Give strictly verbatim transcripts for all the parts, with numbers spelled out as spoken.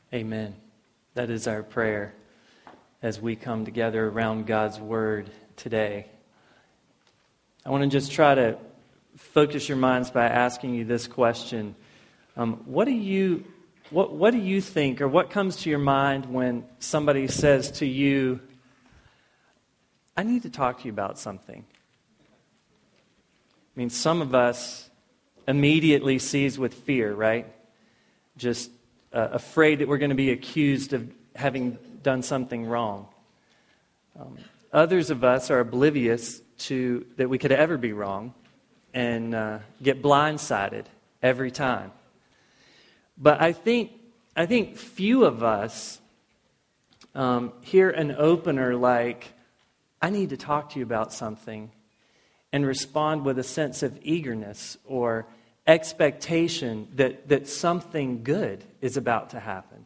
Amen. That is our prayer as we come together around God's Word today. I want to just try to focus your minds by asking you this question. Um, what do you what what do you think, or what comes to your mind when somebody says to you, I need to talk to you about something? I mean, some of us immediately seize with fear, right? Just uh, afraid that we're going to be accused of having done something wrong. Um, others of us are oblivious to that we could ever be wrong and uh, get blindsided every time. But I think I think few of us um, hear an opener like, I need to talk to you about something, and respond with a sense of eagerness or expectation that, that something good is about to happen.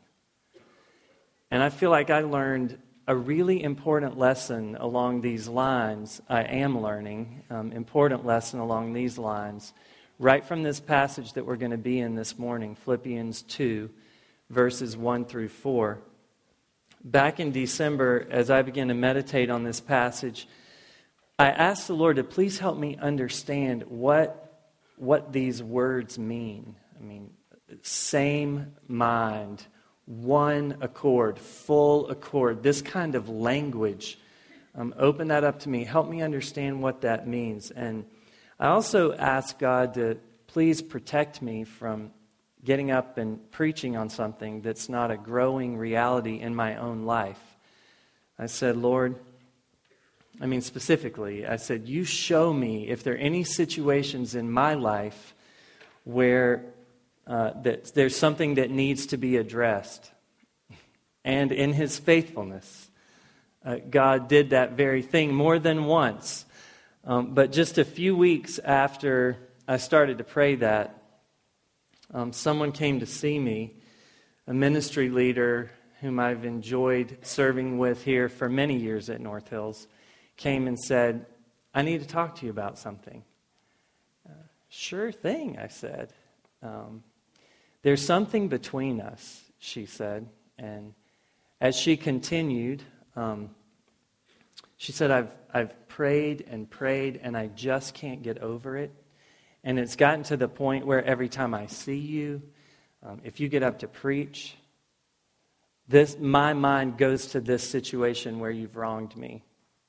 And I feel like I learned a really important lesson along these lines. I am learning um, important lesson along these lines right from this passage that we're going to be in this morning, Philippians two, verses one through four. Back in December, as I began to meditate on this passage, I asked the Lord to please help me understand what what these words mean. I mean, same mind, one accord, full accord, this kind of language. Um, open that up to me. Help me understand what that means. And I also asked God to please protect me from getting up and preaching on something that's not a growing reality in my own life. I said, Lord, I mean, specifically, I said, you show me if there are any situations in my life where uh, that there's something that needs to be addressed. And in His faithfulness, uh, God did that very thing more than once. Um, but just a few weeks after I started to pray that, um, someone came to see me, a ministry leader whom I've enjoyed serving with here for many years at North Hills, came and said, I need to talk to you about something. Uh, sure thing, I said. Um, there's something between us, she said. And as she continued, um, she said, I've I've prayed and prayed, and I just can't get over it. And it's gotten to the point where every time I see you, um, if you get up to preach, this my mind goes to this situation where you've wronged me.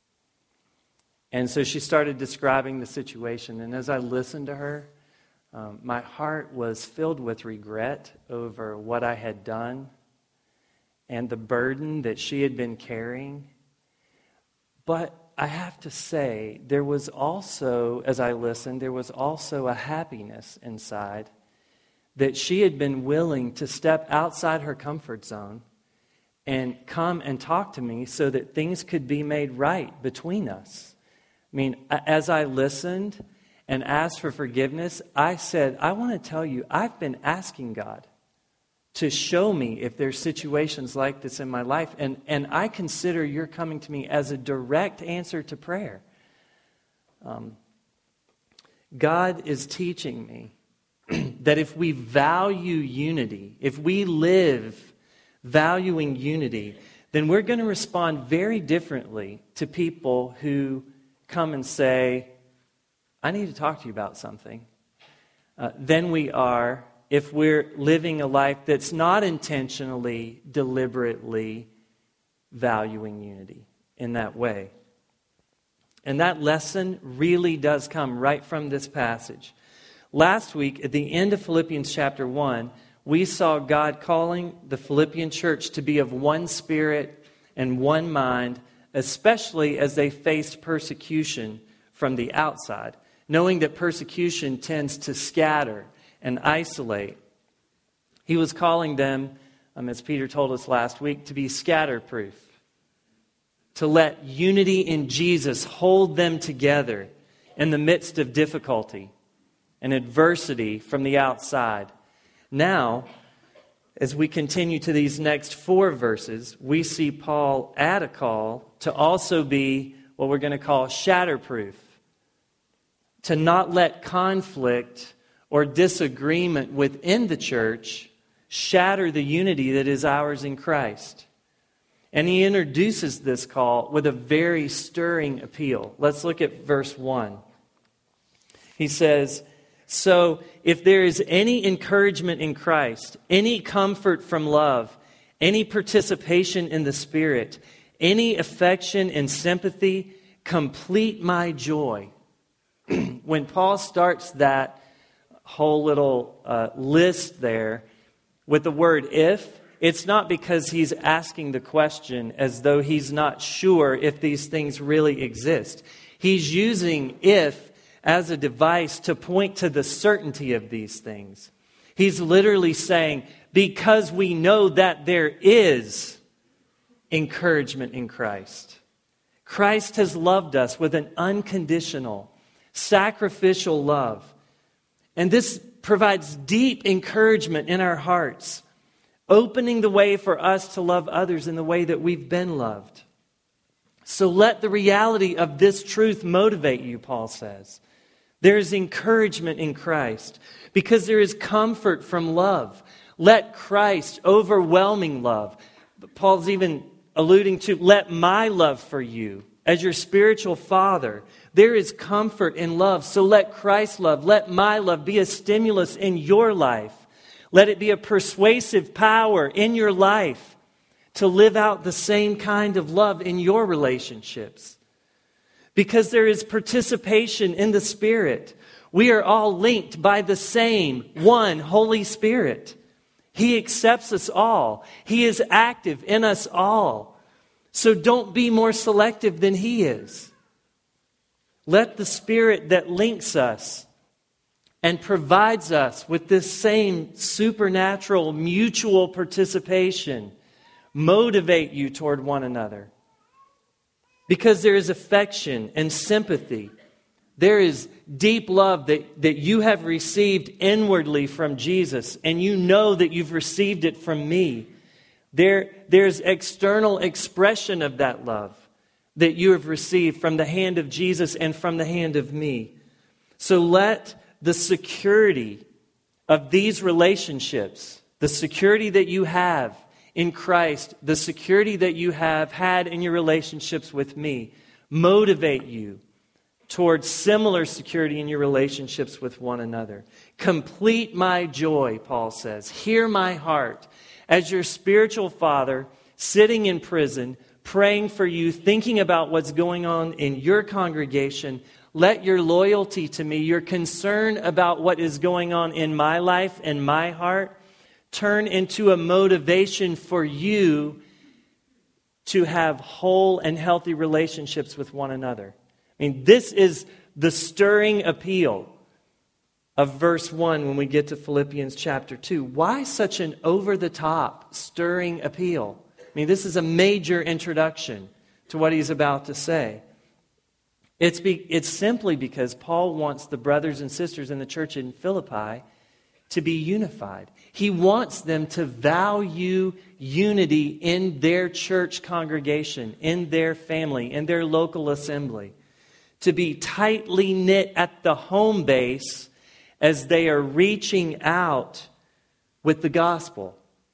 And so she started describing the situation. And as I listened to her, um, my heart was filled with regret over what I had done and the burden that she had been carrying. But I have to say, there was also, as I listened, there was also a happiness inside that she had been willing to step outside her comfort zone and come and talk to me so that things could be made right between us. I mean, as I listened and asked for forgiveness, I said, I want to tell you, I've been asking God to show me if there's situations like this in my life. And, and I consider your coming to me as a direct answer to prayer. Um, God is teaching me that if we value unity, if we live valuing unity, then we're going to respond very differently to people who come and say, I need to talk to you about something, uh, than we are if we're living a life that's not intentionally, deliberately valuing unity in that way. And that lesson really does come right from this passage. Last week, at the end of Philippians chapter one, we saw God calling the Philippian church to be of one spirit and one mind, especially as they faced persecution from the outside, knowing that persecution tends to scatter and isolate. He was calling them, um, as Peter told us last week, to be scatterproof, to let unity in Jesus hold them together in the midst of difficulty and adversity from the outside. Now, as we continue to these next four verses, we see Paul add a call to also be what we're going to call shatterproof, to not let conflict or disagreement within the church shatter the unity that is ours in Christ. And he introduces this call with a very stirring appeal. Let's look at verse one. He says, "So if there is any encouragement in Christ, any comfort from love, any participation in the Spirit, any affection and sympathy, complete my joy." When Paul starts that whole little uh, list there with the word "if," it's not because he's asking the question as though he's not sure if these things really exist. He's using "if" as a device to point to the certainty of these things. He's literally saying, because we know that there is encouragement in Christ. Christ has loved us with an unconditional, sacrificial love. And this provides deep encouragement in our hearts, opening the way for us to love others in the way that we've been loved. So let the reality of this truth motivate you, Paul says. There is encouragement in Christ because there is comfort from love. Let Christ, overwhelming love. Paul's even alluding to, let my love for you as your spiritual father. There is comfort in love. So let Christ's love, let my love be a stimulus in your life. Let it be a persuasive power in your life to live out the same kind of love in your relationships. Because there is participation in the Spirit. We are all linked by the same one Holy Spirit. He accepts us all. He is active in us all. So don't be more selective than He is. Let the Spirit that links us and provides us with this same supernatural mutual participation motivate you toward one another. Because there is affection and sympathy. There is deep love that, that you have received inwardly from Jesus, and you know that you've received it from me. There, there's external expression of that love that you have received from the hand of Jesus and from the hand of me. So let the security of these relationships, the security that you have in Christ, the security that you have had in your relationships with me, motivate you towards similar security in your relationships with one another. Complete my joy, Paul says. Hear my heart as your spiritual father sitting in prison, praying for you, thinking about what's going on in your congregation. Let your loyalty to me, your concern about what is going on in my life and my heart, turn into a motivation for you to have whole and healthy relationships with one another. I mean, this is the stirring appeal of verse one when we get to Philippians chapter two. Why such an over-the-top, stirring appeal? I mean, this is a major introduction to what he's about to say. It's, be, it's simply because Paul wants the brothers and sisters in the church in Philippi to be unified. He wants them to value unity in their church congregation, in their family, in their local assembly. To be tightly knit at the home base as they are reaching out with the gospel.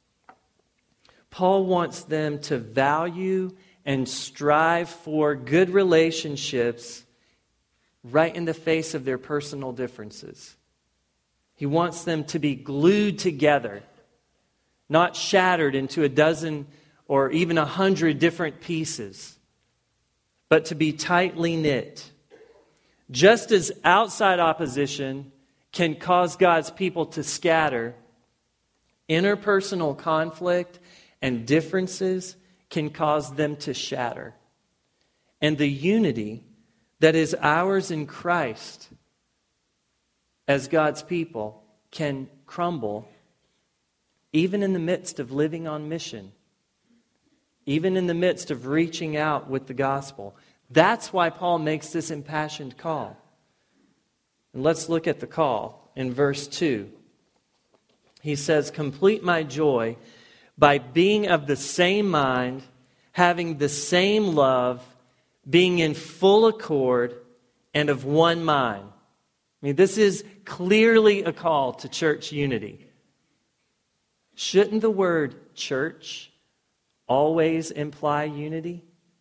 Paul wants them to value and strive for good relationships right in the face of their personal differences. He wants them to be glued together, not shattered into a dozen or even a hundred different pieces, but to be tightly knit. Just as outside opposition can cause God's people to scatter, interpersonal conflict and differences can cause them to shatter. And the unity that is ours in Christ as God's people can crumble even in the midst of living on mission, even in the midst of reaching out with the gospel. That's why Paul makes this impassioned call. And let's look at the call in verse two. He says, complete my joy by being of the same mind, having the same love, being in full accord, and of one mind. I mean, this is clearly a call to church unity. shouldn't the word church always imply unity?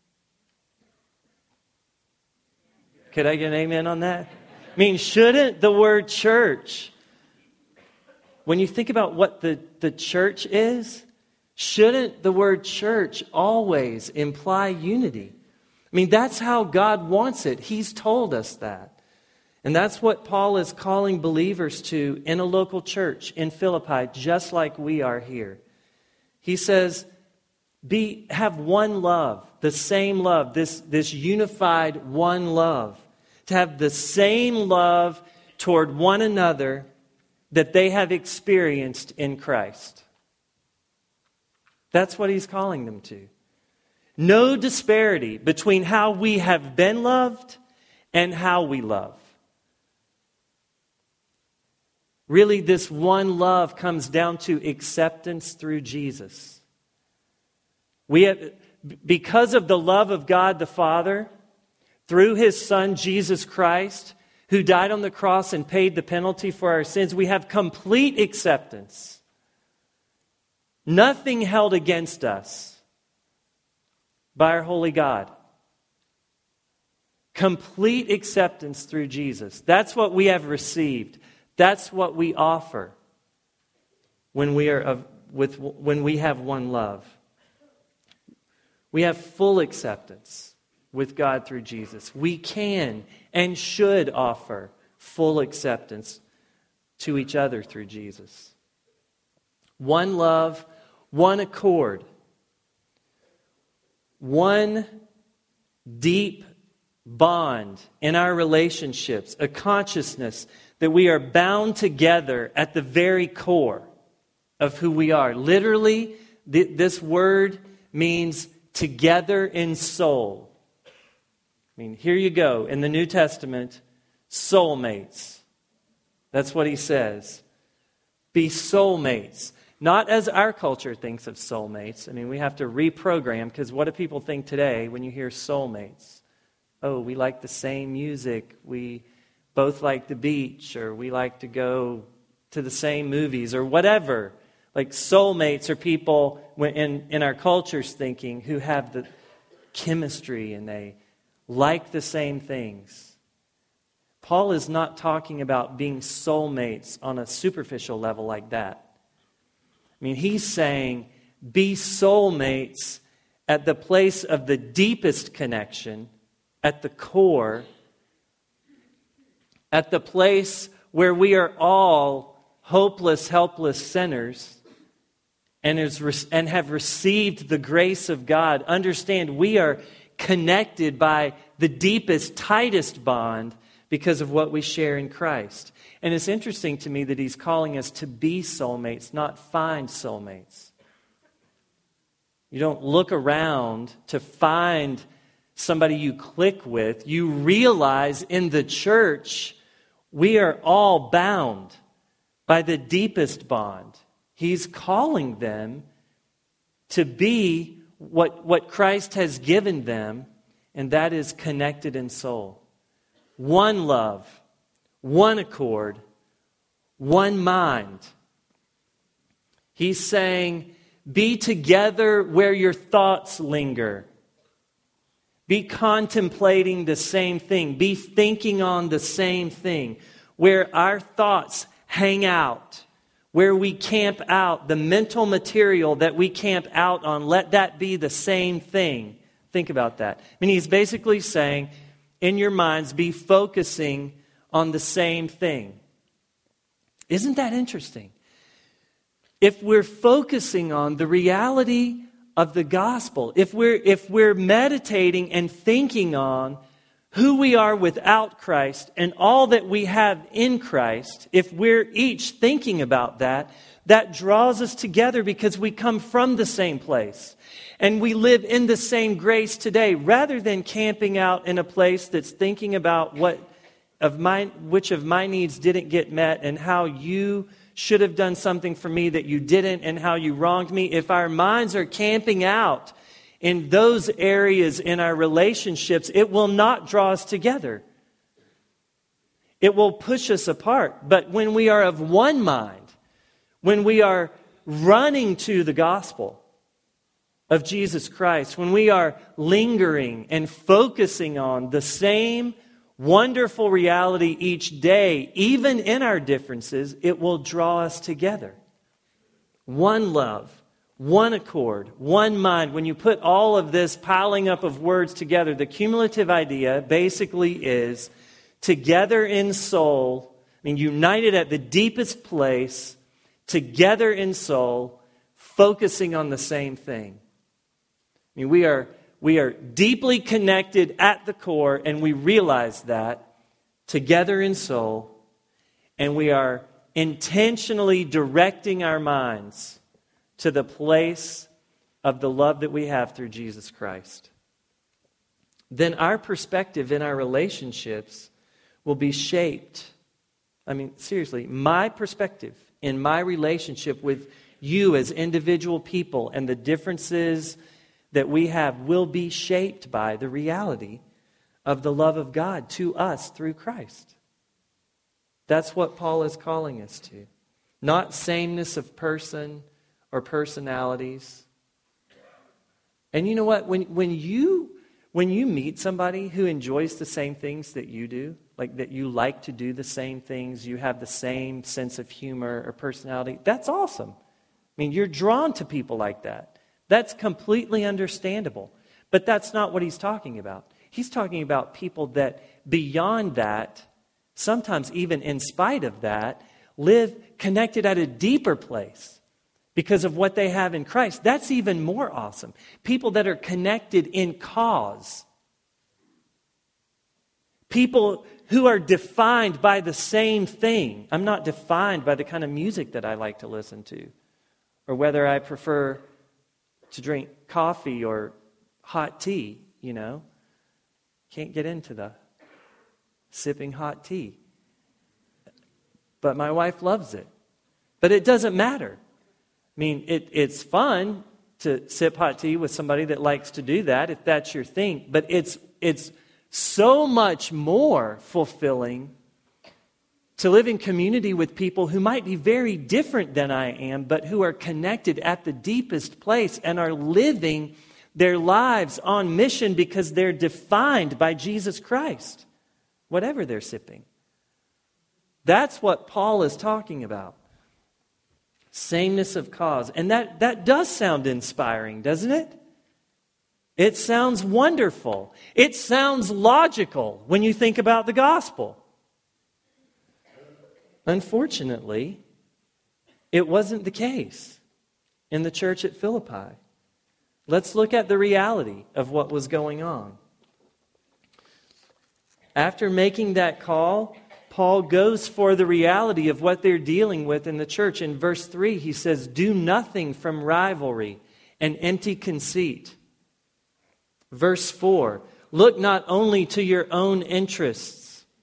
Could I get an amen on that? I mean, shouldn't the word church, when you think about what the, the church is, shouldn't the word church always imply unity? I mean, that's how God wants it. He's told us that. And that's what Paul is calling believers to in a local church in Philippi, just like we are here. He says, be have one love, the same love, this, this unified one love. To have the same love toward one another that they have experienced in Christ. That's what he's calling them to. No disparity between how we have been loved and how we love. Really, this one love comes down to acceptance through Jesus. We have, because of the love of God the Father, through His Son, Jesus Christ, who died on the cross and paid the penalty for our sins, we have complete acceptance. Nothing held against us by our holy God. Complete acceptance through Jesus. That's what we have received. That's what we offer when we are of, with when we have one love. We have full acceptance with God through Jesus. We can and should offer full acceptance to each other through Jesus. One love, one accord, one deep bond in our relationships, a consciousness that we are bound together at the very core of who we are. Literally, th- this word means together in soul. I mean, here you go. In the New Testament, soulmates. That's what he says. Be soulmates. Not as our culture thinks of soulmates. I mean, we have to reprogram, because what do people think today when you hear soulmates? Oh, we like the same music. We both like the beach, or we like to go to the same movies, or whatever. Like soulmates are people in, in our culture's thinking who have the chemistry and they like the same things. Paul is not talking about being soulmates on a superficial level like that. I mean, he's saying be soulmates at the place of the deepest connection, at the core, at the place where we are all hopeless, helpless sinners and, is, and have received the grace of God. Understand, we are connected by the deepest, tightest bond because of what we share in Christ. And it's interesting to me that he's calling us to be soulmates, not find soulmates. You don't look around to find somebody you click with. You realize in the church, we are all bound by the deepest bond. He's calling them to be what, what Christ has given them, and that is connected in soul. One love, one accord, one mind. He's saying, be together where your thoughts linger. Be contemplating the same thing. Be thinking on the same thing. Where our thoughts hang out. Where we camp out. The mental material that we camp out on. Let that be the same thing. Think about that. I mean, he's basically saying, in your minds, be focusing on the same thing. Isn't that interesting? If we're focusing on the reality of the gospel, if we're if we're meditating and thinking on who we are without Christ and all that we have in Christ, if we're each thinking about that, that draws us together because we come from the same place and we live in the same grace today, rather than camping out in a place that's thinking about what of my which of my needs didn't get met and how you should have done something for me that you didn't and how you wronged me. If our minds are camping out in those areas in our relationships, it will not draw us together. It will push us apart. But when we are of one mind, when we are running to the gospel of Jesus Christ, when we are lingering and focusing on the same wonderful reality each day, even in our differences, it will draw us together. One love, one accord, one mind. When you put all of this piling up of words together, the cumulative idea basically is together in soul, I mean, united at the deepest place, together in soul, focusing on the same thing. I mean, we are, we are deeply connected at the core, and we realize that together in soul, and we are intentionally directing our minds to the place of the love that we have through Jesus Christ. Then our perspective in our relationships will be shaped. I mean, seriously, my perspective in my relationship with you as individual people and the differences that we have will be shaped by the reality of the love of God to us through Christ. That's what Paul is calling us to. Not sameness of person or personalities. And you know what? When, when you when you meet somebody who enjoys the same things that you do, like that you like to do the same things, you have the same sense of humor or personality, that's awesome. I mean, you're drawn to people like that. That's completely understandable. But that's not what he's talking about. He's talking about people that beyond that, sometimes even in spite of that, live connected at a deeper place because of what they have in Christ. That's even more awesome. People that are connected in cause. People who are defined by the same thing. I'm not defined by the kind of music that I like to listen to, or whether I prefer to drink coffee or hot tea, you know. Can't get into the sipping hot tea. But my wife loves it. But it doesn't matter. I mean, it, it's fun to sip hot tea with somebody that likes to do that, if that's your thing. But it's it's so much more fulfilling to live in community with people who might be very different than I am, but who are connected at the deepest place and are living their lives on mission because they're defined by Jesus Christ, whatever they're sipping. That's what Paul is talking about. Sameness of cause. And that, that does sound inspiring, doesn't it? It sounds wonderful. It sounds logical when you think about the gospel. Unfortunately, it wasn't the case in the church at Philippi. Let's look at the reality of what was going on. After making that call, Paul goes for the reality of what they're dealing with in the church. In verse three, he says, "Do nothing from rivalry and empty conceit." Verse four, "Look not only to your own interests."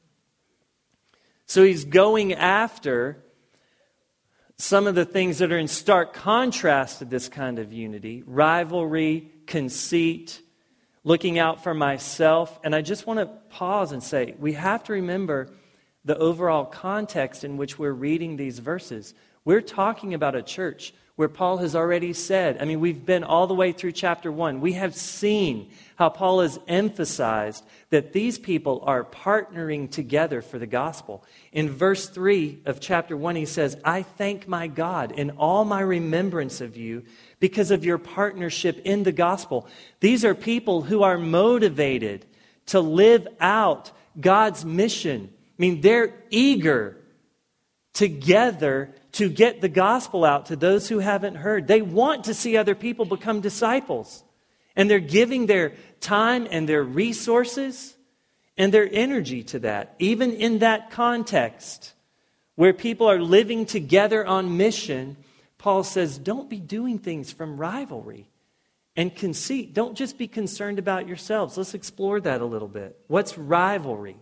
So he's going after some of the things that are in stark contrast to this kind of unity. Rivalry, conceit, looking out for myself. And I just want to pause and say, we have to remember the overall context in which we're reading these verses. We're talking about a church where Paul has already said, I mean, we've been all the way through chapter one. We have seen how Paul has emphasized that these people are partnering together for the gospel. In verse three of chapter one, he says, "I thank my God in all my remembrance of you because of your partnership in the gospel." These are people who are motivated to live out God's mission. I mean, they're eager together to get the gospel out to those who haven't heard. They want to see other people become disciples. And they're giving their time and their resources and their energy to that. Even in that context, where people are living together on mission, Paul says, don't be doing things from rivalry and conceit. Don't just be concerned about yourselves. Let's explore that a little bit. What's rivalry?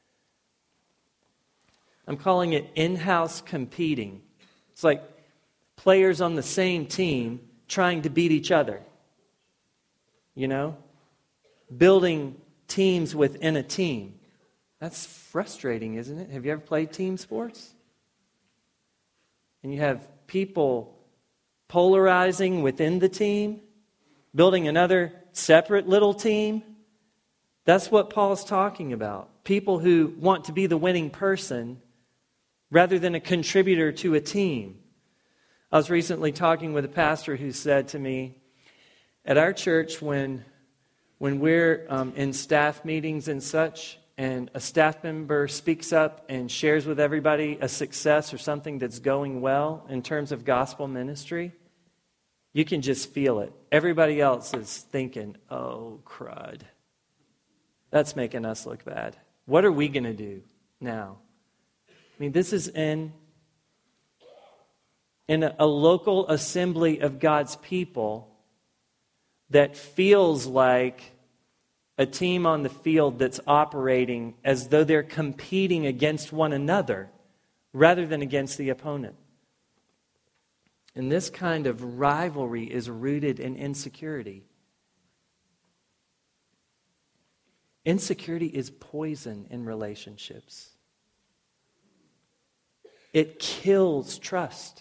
I'm calling it in-house competing. It's like players on the same team trying to beat each other. You know? Building teams within a team. That's frustrating, isn't it? Have you ever played team sports? And you have people polarizing within the team, building another separate little team. That's what Paul's talking about. People who want to be the winning person rather than a contributor to a team. I was recently talking with a pastor who said to me, at our church, when, when we're um, in staff meetings and such, and a staff member speaks up and shares with everybody a success or something that's going well in terms of gospel ministry, you can just feel it. Everybody else is thinking, oh, crud. That's making us look bad. What are we going to do now? I mean, this is in, in a, a local assembly of God's people that feels like a team on the field that's operating as though they're competing against one another rather than against the opponent. And this kind of rivalry is rooted in insecurity. Insecurity is poison in relationships. It kills trust.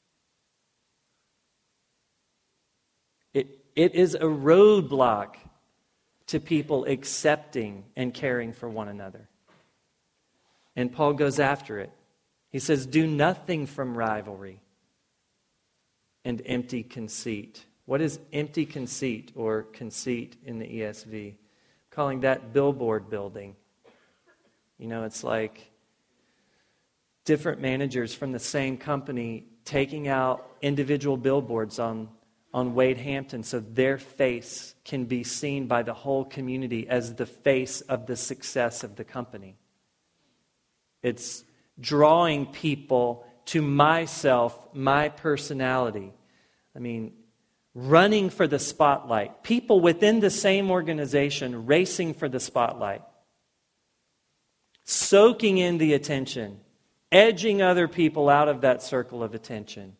It, it is a roadblock to people accepting and caring for one another. And Paul goes after it. He says, do nothing from rivalry and empty conceit. What is empty conceit or conceit in the E S V? Calling that billboard building. You know, it's like different managers from the same company taking out individual billboards on, on Wade Hampton so their face can be seen by the whole community as the face of the success of the company. It's drawing people to myself, my personality. I mean, running for the spotlight. People within the same organization racing for the spotlight. Soaking in the attention. Edging other people out of that circle of attention.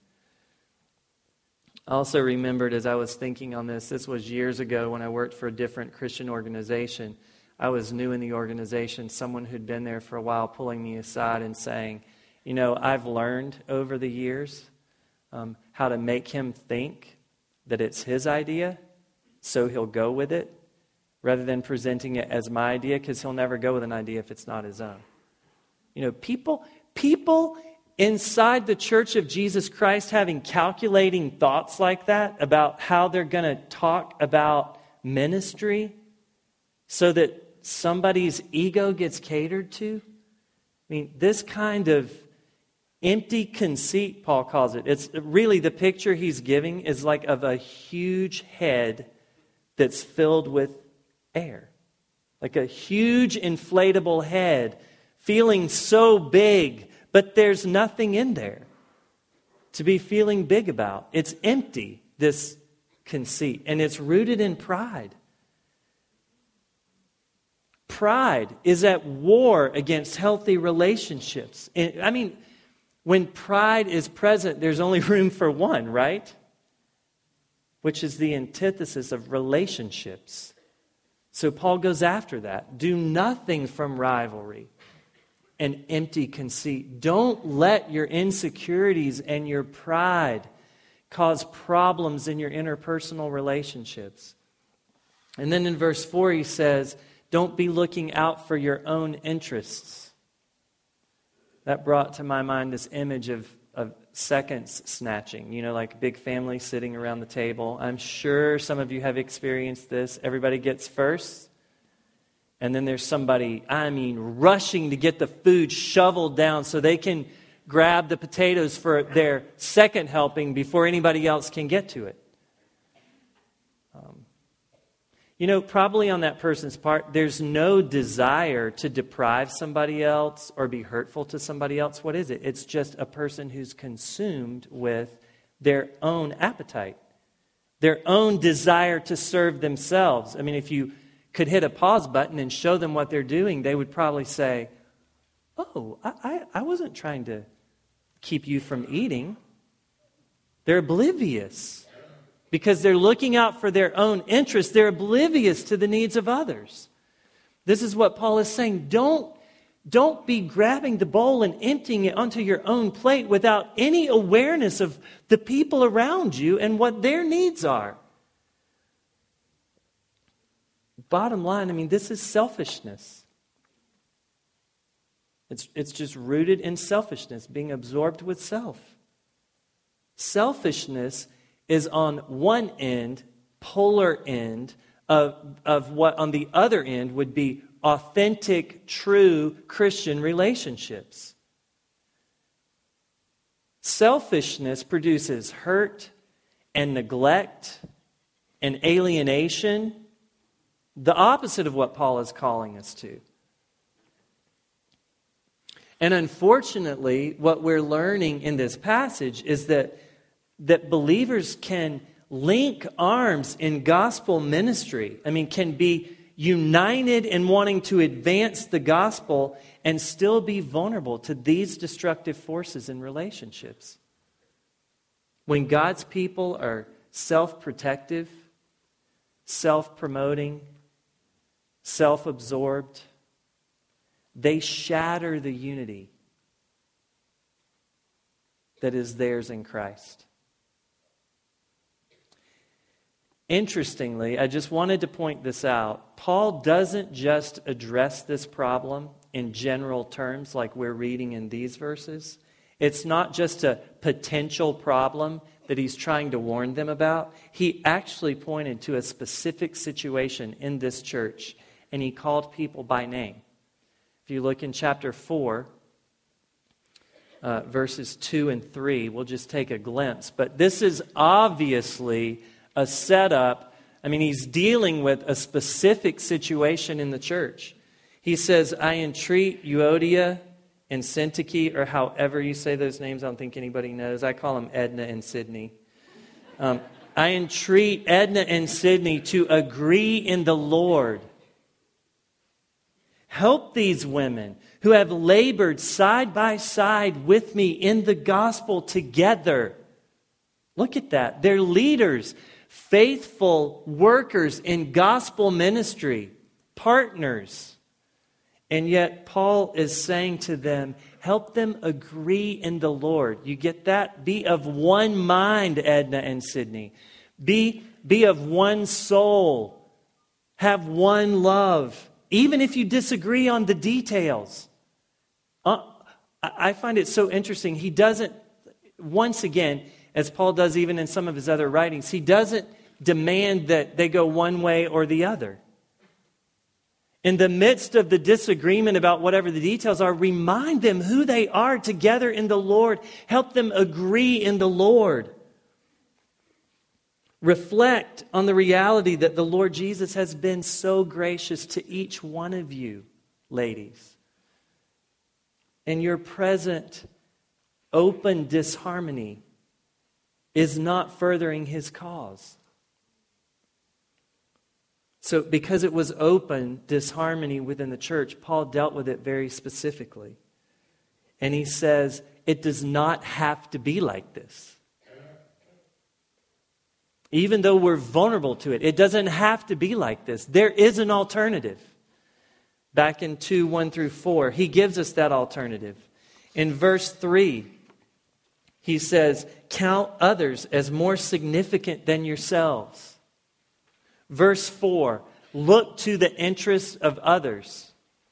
I also remembered as I was thinking on this, this was years ago when I worked for a different Christian organization. I was new in the organization. Someone who'd been there for a while pulling me aside and saying, you know, I've learned over the years um, how to make him think that it's his idea, so he'll go with it, rather than presenting it as my idea, because he'll never go with an idea if it's not his own. You know, people, people inside the Church of Jesus Christ having calculating thoughts like that about how they're going to talk about ministry so that somebody's ego gets catered to. I mean, this kind of empty conceit, Paul calls it. It's really the picture he's giving is like of a huge head that's filled with air. Like a huge inflatable head feeling so big, but there's nothing in there to be feeling big about. It's empty, this conceit, and it's rooted in pride. Pride is at war against healthy relationships. I mean, when pride is present, there's only room for one, right? Which is the antithesis of relationships. So Paul goes after that. Do nothing from rivalry and empty conceit. Don't let your insecurities and your pride cause problems in your interpersonal relationships. And then in verse four he says, don't be looking out for your own interests. That brought to my mind this image of, of seconds snatching. You know, like a big family sitting around the table. I'm sure some of you have experienced this. Everybody gets first. And then there's somebody, I mean, rushing to get the food shoveled down so they can grab the potatoes for their second helping before anybody else can get to it. Um, You know, probably on that person's part, there's no desire to deprive somebody else or be hurtful to somebody else. What is it? It's just a person who's consumed with their own appetite, their own desire to serve themselves. I mean, if you could hit a pause button and show them what they're doing, they would probably say, oh, I, I, I wasn't trying to keep you from eating. They're oblivious. Because they're looking out for their own interests. They're oblivious to the needs of others. This is what Paul is saying. Don't, Don't be grabbing the bowl and emptying it onto your own plate without any awareness of the people around you and what their needs are. Bottom line, I mean, this is selfishness. It's, it's just rooted in selfishness, being absorbed with self. Selfishness is on one end, polar end, of, of what on the other end would be authentic, true Christian relationships. Selfishness produces hurt and neglect and alienation, the opposite of what Paul is calling us to. And unfortunately, what we're learning in this passage is that, that believers can link arms in gospel ministry. I mean, can be united in wanting to advance the gospel and still be vulnerable to these destructive forces in relationships. When God's people are self-protective, self-promoting, self-absorbed, they shatter the unity that is theirs in Christ. Interestingly, I just wanted to point this out. Paul doesn't just address this problem in general terms like we're reading in these verses. It's not just a potential problem that he's trying to warn them about. He actually pointed to a specific situation in this church, and he called people by name. If you look in chapter four, uh, verses two and three, we'll just take a glimpse. But this is obviously a setup. I mean, he's dealing with a specific situation in the church. He says, I entreat Euodia and Syntyche, or however you say those names. I don't think anybody knows. I call them Edna and Sydney. Um, I entreat Edna and Sydney to agree in the Lord. Help these women who have labored side by side with me in the gospel together. Look at that. They're leaders, faithful workers in gospel ministry, partners. And yet Paul is saying to them, help them agree in the Lord. You get that? Be of one mind, Edna and Sydney. Be, be of one soul. Have one love. Even if you disagree on the details. Uh, I find it so interesting. He doesn't, once again, as Paul does even in some of his other writings, he doesn't demand that they go one way or the other. In the midst of the disagreement about whatever the details are, remind them who they are together in the Lord. Help them agree in the Lord. Reflect on the reality that the Lord Jesus has been so gracious to each one of you, ladies. And your present open disharmony is not furthering his cause. So because it was open disharmony within the church, Paul dealt with it very specifically. And he says, it does not have to be like this. Even though we're vulnerable to it, it doesn't have to be like this. There is an alternative. Back in two, one through four, he gives us that alternative. In verse three, he says, count others as more significant than yourselves. Verse four, look to the interests of others.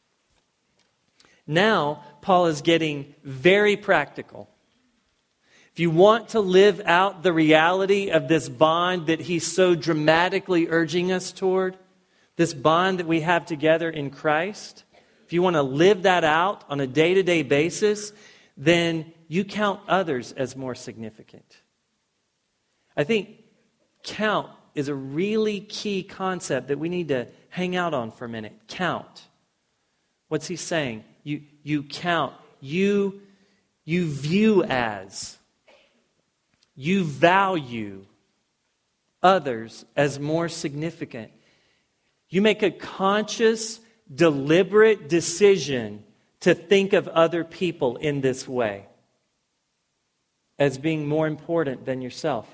Now, Paul is getting very practical. If you want to live out the reality of this bond that he's so dramatically urging us toward, this bond that we have together in Christ, if you want to live that out on a day-to-day basis, then you count others as more significant. I think count is a really key concept that we need to hang out on for a minute. Count. What's he saying? You, you count. You, you view as. You value others as more significant. You make a conscious, deliberate decision to think of other people in this way as being more important than yourself.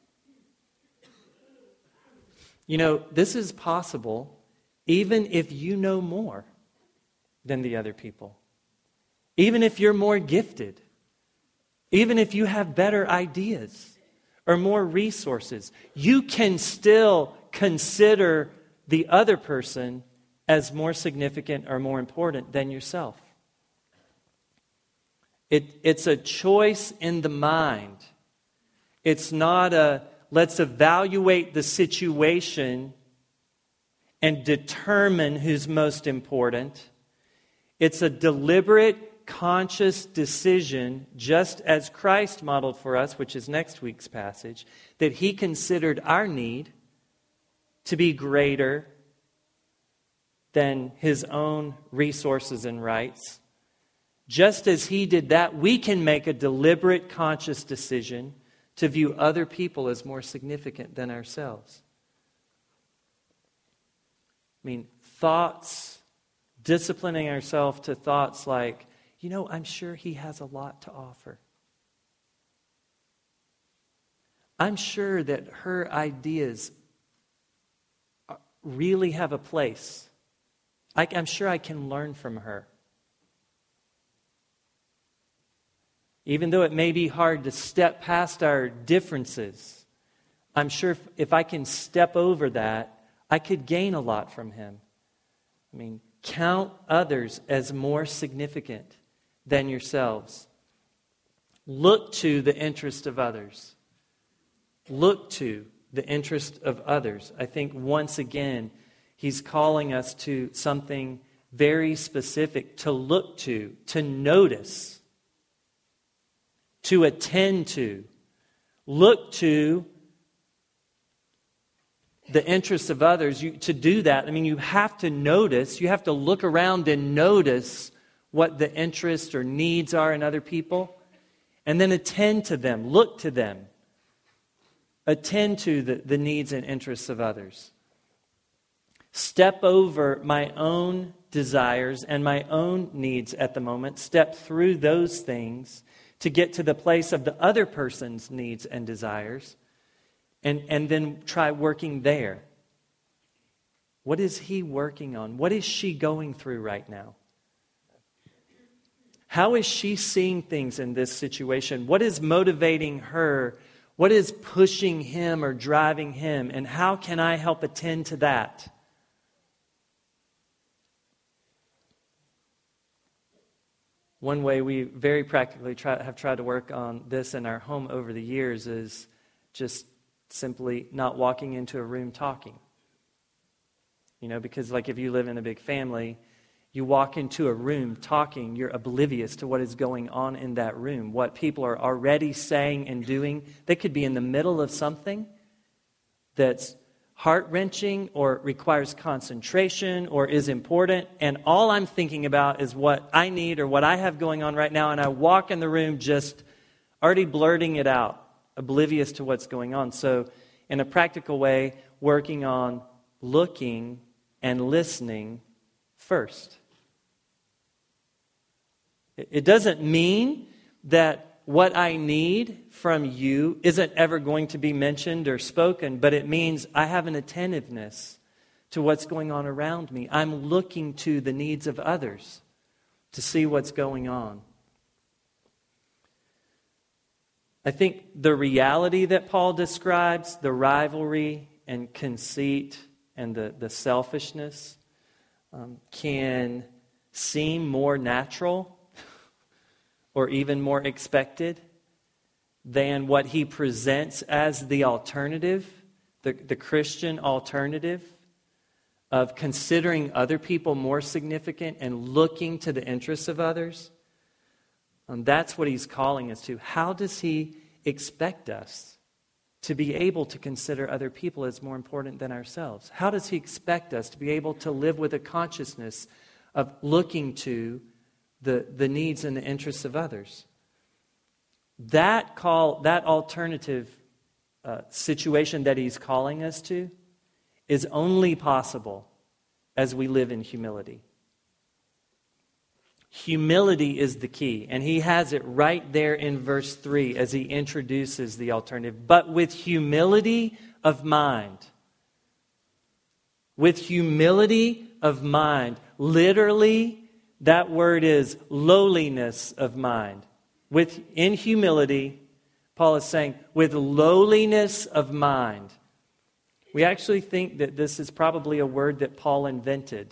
You know, this is possible even if you know more than the other people. Even if you're more gifted, even if you have better ideas or more resources, you can still consider the other person as more significant or more important than yourself. It, it's a choice in the mind. It's not a, let's evaluate the situation and determine who's most important. It's a deliberate, conscious decision, just as Christ modeled for us, which is next week's passage, that He considered our need to be greater than His own resources and rights. Just as He did that, we can make a deliberate, conscious decision to view other people as more significant than ourselves. I mean, thoughts, disciplining ourselves to thoughts like, you know, I'm sure he has a lot to offer. I'm sure that her ideas really have a place. I, I'm sure I can learn from her. Even though it may be hard to step past our differences, I'm sure if, if I can step over that, I could gain a lot from him. I mean, count others as more significant than yourselves. Look to the interest of others. Look to the interest of others. I think once again, He's calling us to something very specific to look to, to notice, to attend to. Look to the interests of others. You, to do that, I mean, you have to notice, you have to look around and notice what the interests or needs are in other people, and then attend to them, look to them. Attend to the, the needs and interests of others. Step over my own desires and my own needs at the moment. Step through those things to get to the place of the other person's needs and desires. And, and then try working there. What is he working on? What is she going through right now? How is she seeing things in this situation? What is motivating her? What is pushing him or driving him? And how can I help attend to that? One way we very practically try, have tried to work on this in our home over the years is just simply not walking into a room talking. You know, because like if you live in a big family, you walk into a room talking, you're oblivious to what is going on in that room, what people are already saying and doing. They could be in the middle of something that's heart-wrenching or requires concentration or is important, and all I'm thinking about is what I need or what I have going on right now, and I walk in the room just already blurting it out, oblivious to what's going on. So in a practical way, working on looking and listening first. It doesn't mean that what I need from you isn't ever going to be mentioned or spoken, but it means I have an attentiveness to what's going on around me. I'm looking to the needs of others to see what's going on. I think the reality that Paul describes, the rivalry and conceit and the, the selfishness, um, can seem more natural or even more expected than what he presents as the alternative, the, the Christian alternative of considering other people more significant and looking to the interests of others. Um, that's what he's calling us to. How does he expect us to be able to consider other people as more important than ourselves? How does he expect us to be able to live with a consciousness of looking to the, the needs and the interests of others? That call, that alternative uh, situation that he's calling us to is only possible as we live in humility. Humility is the key, and he has it right there in verse three as he introduces the alternative. But with humility of mind. With humility of mind. Literally, That word is lowliness of mind. With in humility, Paul is saying, with lowliness of mind. We actually think that this is probably a word that Paul invented.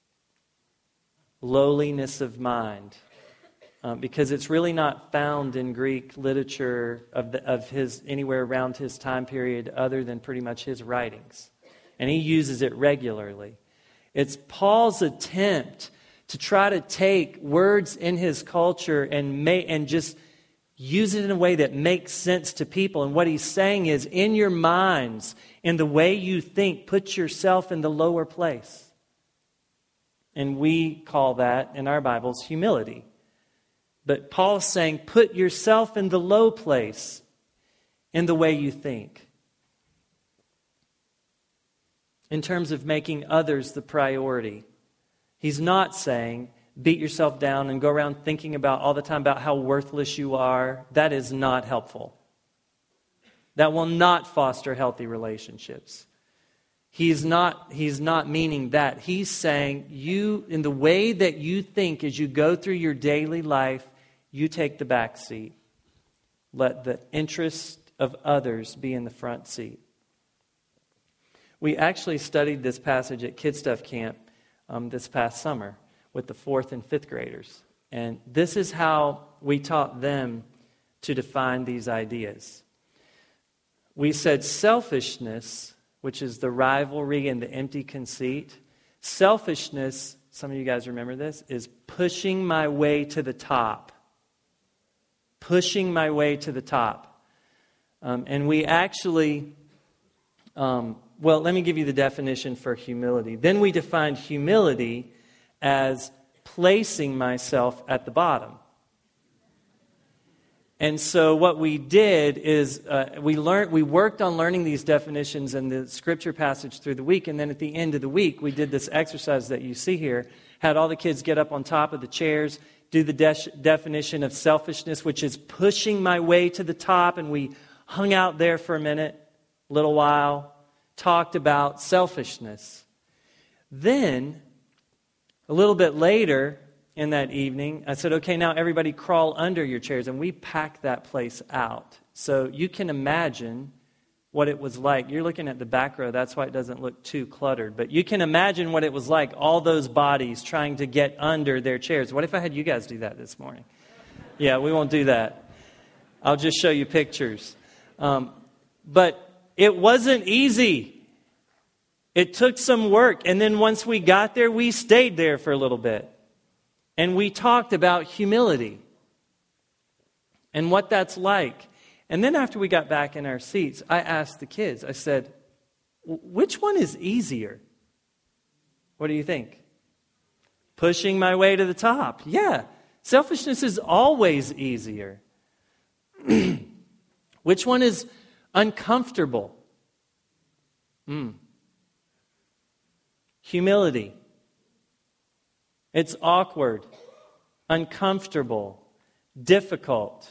Lowliness of mind. Um, because it's really not found in Greek literature of, the, of his anywhere around his time period other than pretty much his writings. And he uses it regularly. It's Paul's attempt to try to take words in his culture and may, and just use it in a way that makes sense to people. And what he's saying is, in your minds, in the way you think, put yourself in the lower place. And we call that, in our Bibles, humility. But Paul's saying, put yourself in the low place in the way you think. In terms of making others the priority. He's not saying, beat yourself down and go around thinking about all the time about how worthless you are. That is not helpful. That will not foster healthy relationships. He's not, he's not meaning that. He's saying, you, in the way that you think as you go through your daily life, you take the back seat. Let the interest of others be in the front seat. We actually studied this passage at Kid Stuff Camp um, this past summer with the fourth and fifth graders. And this is how we taught them to define these ideas. We said selfishness, which is the rivalry and the empty conceit. Selfishness, some of you guys remember this, is pushing my way to the top. Pushing my way to the top. Um, and we actually, um, well, let me give you the definition for humility. Then we defined humility as placing myself at the bottom. And so what we did is uh, we learned, we worked on learning these definitions in the scripture passage through the week. And then at the end of the week, we did this exercise that you see here. Had all the kids get up on top of the chairs, do the de- definition of selfishness, which is pushing my way to the top. And we hung out there for a minute, a little while, talked about selfishness. Then, a little bit later in that evening, I said, okay, now everybody crawl under your chairs. And we packed that place out. So you can imagine what it was like. You're looking at the back row. That's why it doesn't look too cluttered. But you can imagine what it was like, all those bodies trying to get under their chairs. What if I had you guys do that this morning? Yeah, we won't do that. I'll just show you pictures. Um, but it wasn't easy. It took some work. And then once we got there, we stayed there for a little bit. And we talked about humility and what that's like. And then after we got back in our seats, I asked the kids, I said, which one is easier? What do you think? Pushing my way to the top. Yeah, selfishness is always easier. Which one is uncomfortable? Mm. Humility. It's awkward, uncomfortable, difficult.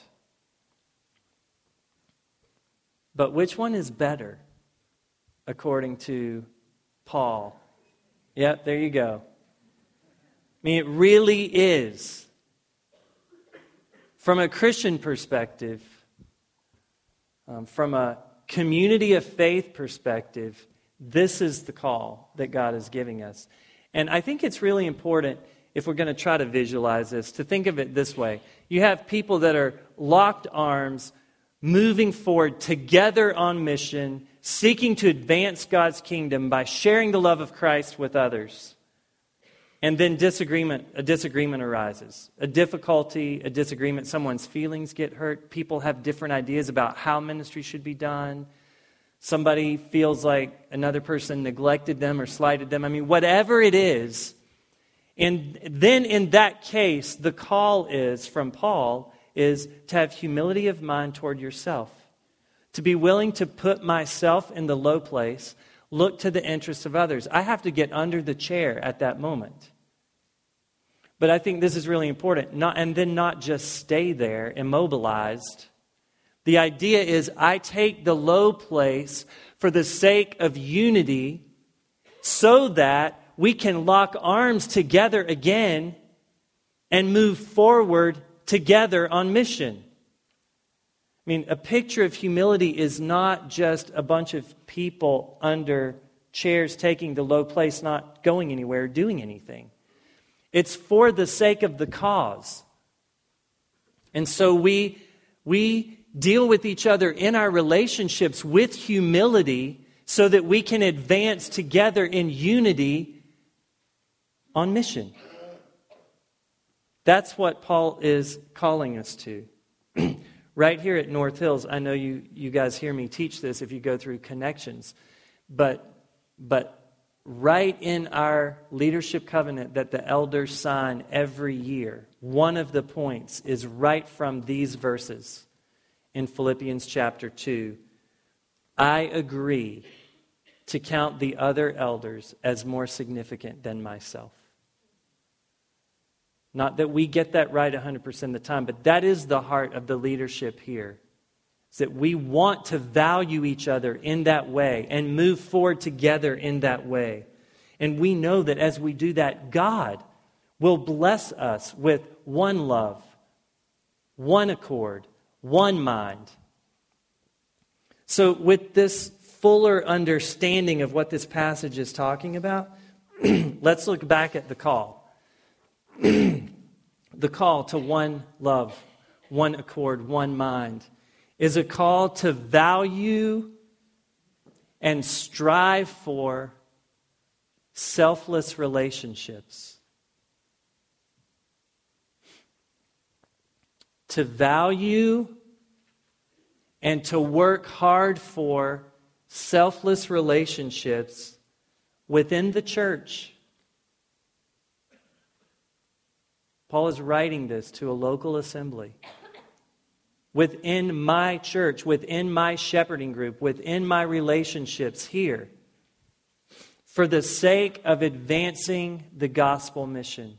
But which one is better, according to Paul? Yep, there you go. I mean, it really is. From a Christian perspective, um, from a community of faith perspective, this is the call that God is giving us. And I think it's really important, if we're going to try to visualize this, to think of it this way. You have people that are locked arms, moving forward together on mission, seeking to advance God's kingdom by sharing the love of Christ with others. And then disagreement, a disagreement arises. A difficulty, a disagreement, someone's feelings get hurt. People have different ideas about how ministry should be done. Somebody feels like another person neglected them or slighted them. I mean, whatever it is. And then in that case, the call is from Paul is to have humility of mind toward yourself. To be willing to put myself in the low place, look to the interests of others. I have to get under the chair at that moment. But I think this is really important. Not, and then not just stay there, immobilized. The idea is I take the low place for the sake of unity so that we can lock arms together again and move forward together on mission. I mean, a picture of humility is not just a bunch of people under chairs taking the low place, not going anywhere, doing anything. It's for the sake of the cause. And so we, we deal with each other in our relationships with humility so that we can advance together in unity on mission. That's what Paul is calling us to. Right here at North Hills, I know you, you guys hear me teach this if you go through Connections, but, but right in our leadership covenant that the elders sign every year, one of the points is right from these verses in Philippians chapter two. I agree to count the other elders as more significant than myself. Not that we get that right one hundred percent of the time, but that is the heart of the leadership here. Is that we want to value each other in that way and move forward together in that way. And we know that as we do that, God will bless us with one love, one accord, one mind. So with this fuller understanding of what this passage is talking about, let's look back at the call. The call to one love, one accord, one mind is a call to value and strive for selfless relationships. To value and to work hard for selfless relationships within the church. Paul is writing this to a local assembly. Within my church, within my shepherding group, within my relationships here, for the sake of advancing the gospel mission.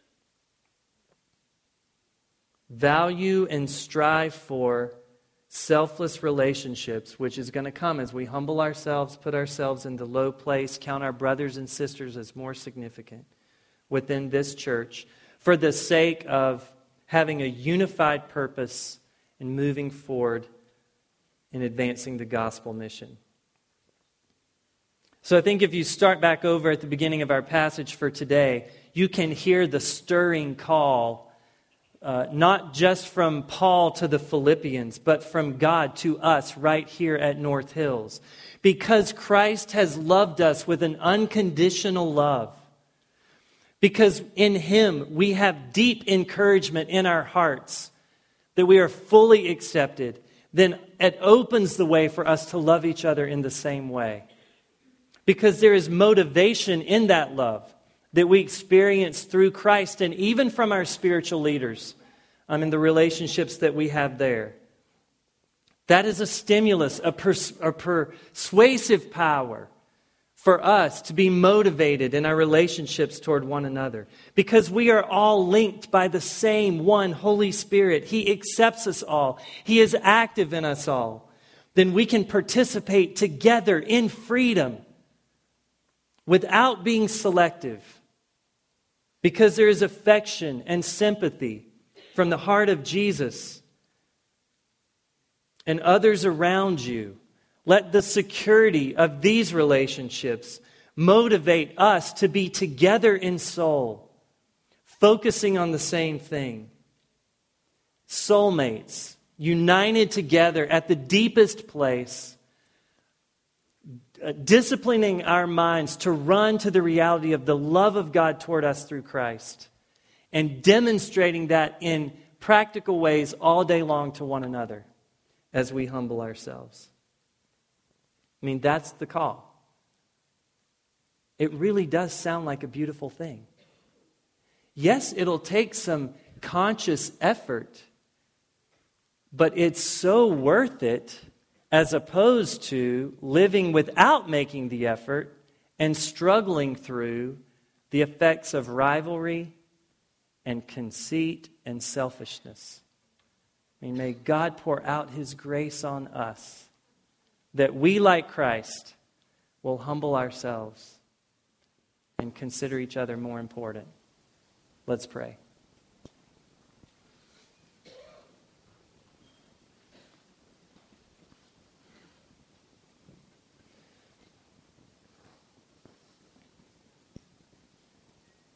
Value and strive for selfless relationships, which is going to come as we humble ourselves, put ourselves in the low place, count our brothers and sisters as more significant within this church, for the sake of having a unified purpose and moving forward in advancing the gospel mission. So I think if you start back over at the beginning of our passage for today, you can hear the stirring call, uh, not just from Paul to the Philippians, but from God to us right here at North Hills. Because Christ has loved us with an unconditional love. Because in Him we have deep encouragement in our hearts that we are fully accepted, then it opens the way for us to love each other in the same way. Because there is motivation in that love that we experience through Christ and even from our spiritual leaders um, in the relationships that we have there. That is a stimulus, a, pers- a persuasive power for us to be motivated in our relationships toward one another. Because we are all linked by the same one Holy Spirit. He accepts us all. He is active in us all. Then we can participate together in freedom without being selective. Because there is affection and sympathy from the heart of Jesus and others around you. Let the security of these relationships motivate us to be together in soul, focusing on the same thing. Soulmates, united together at the deepest place, disciplining our minds to run to the reality of the love of God toward us through Christ, and demonstrating that in practical ways all day long to one another as we humble ourselves. I mean, that's the call. It really does sound like a beautiful thing. Yes, it'll take some conscious effort, but it's so worth it as opposed to living without making the effort and struggling through the effects of rivalry and conceit and selfishness. I mean, may God pour out His grace on us, that we, like Christ, will humble ourselves and consider each other more important. Let's pray.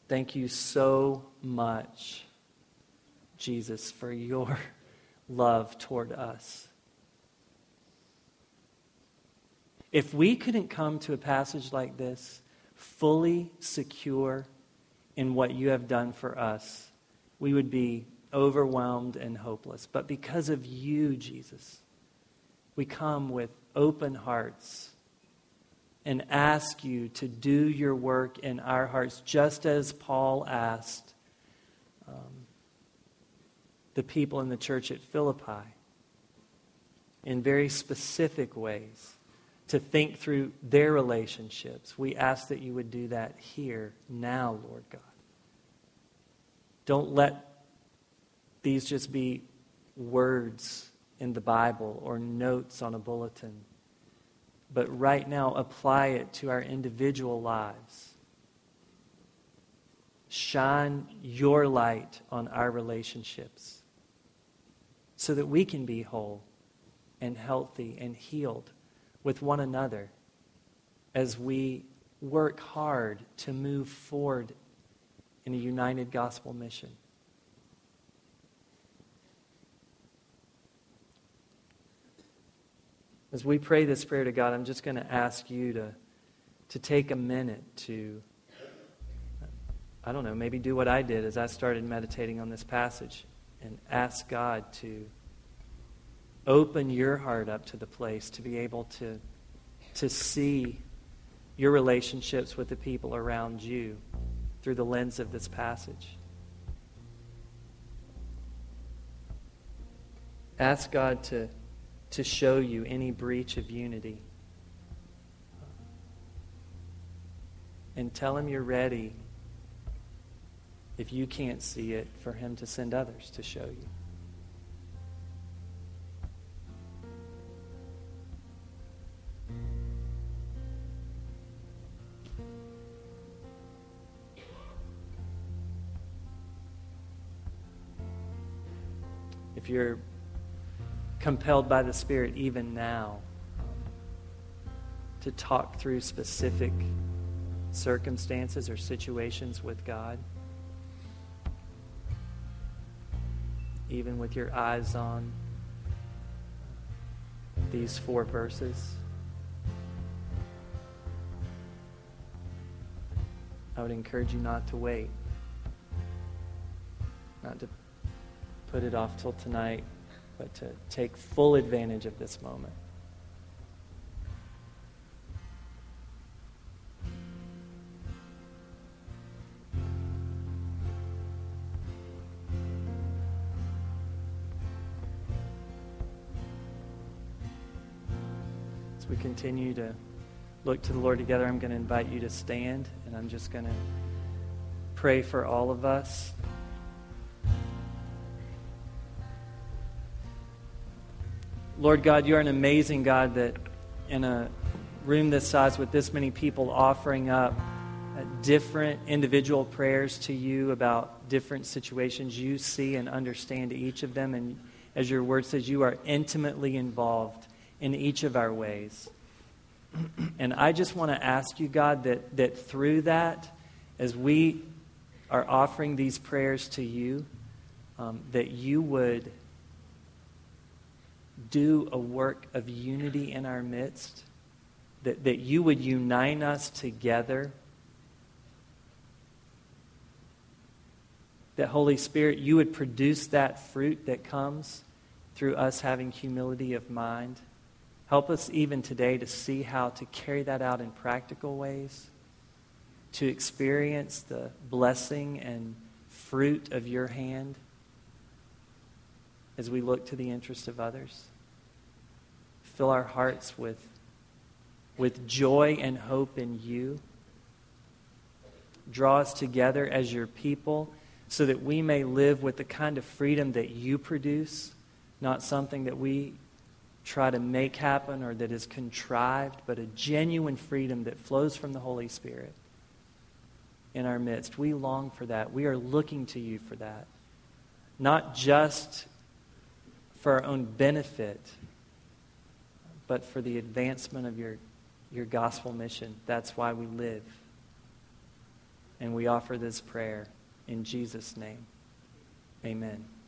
Thank you so much, Jesus, for your love toward us. If we couldn't come to a passage like this fully secure in what you have done for us, we would be overwhelmed and hopeless. But because of you, Jesus, we come with open hearts and ask you to do your work in our hearts, just as Paul asked um, the people in the church at Philippi in very specific ways to think through their relationships. We ask that you would do that here, now, Lord God. Don't let these just be words in the Bible or notes on a bulletin, but right now apply it to our individual lives. Shine your light on our relationships so that we can be whole and healthy and healed with one another as we work hard to move forward in a united gospel mission. As we pray this prayer to God, I'm just going to ask you to, to take a minute to, I don't know, maybe do what I did as I started meditating on this passage and ask God to open your heart up to the place to be able to, to see your relationships with the people around you through the lens of this passage. Ask God to to show you any breach of unity. And tell him you're ready, if you can't see it, for him to send others to show you. If you're compelled by the Spirit even now to talk through specific circumstances or situations with God, even with your eyes on these four verses, I would encourage you not to wait, not to put it off till tonight, but to take full advantage of this moment. As we continue to look to the Lord together, I'm going to invite you to stand, and I'm just going to pray for all of us. Lord God, you're an amazing God that in a room this size with this many people offering up uh, different individual prayers to you about different situations, you see and understand each of them. And as your word says, you are intimately involved in each of our ways. And I just want to ask you, God, that, that through that, as we are offering these prayers to you, um, that you would do a work of unity in our midst, that, that you would unite us together, that Holy Spirit, you would produce that fruit that comes through us having humility of mind. Help us even today to see how to carry that out in practical ways, to experience the blessing and fruit of your hand as we look to the interest of others. Fill our hearts with, with joy and hope in you. Draw us together as your people so that we may live with the kind of freedom that you produce, not something that we try to make happen or that is contrived, but a genuine freedom that flows from the Holy Spirit in our midst. We long for that. We are looking to you for that. Not just for our own benefit, but for the advancement of your, your gospel mission. That's why we live. And we offer this prayer in Jesus' name. Amen.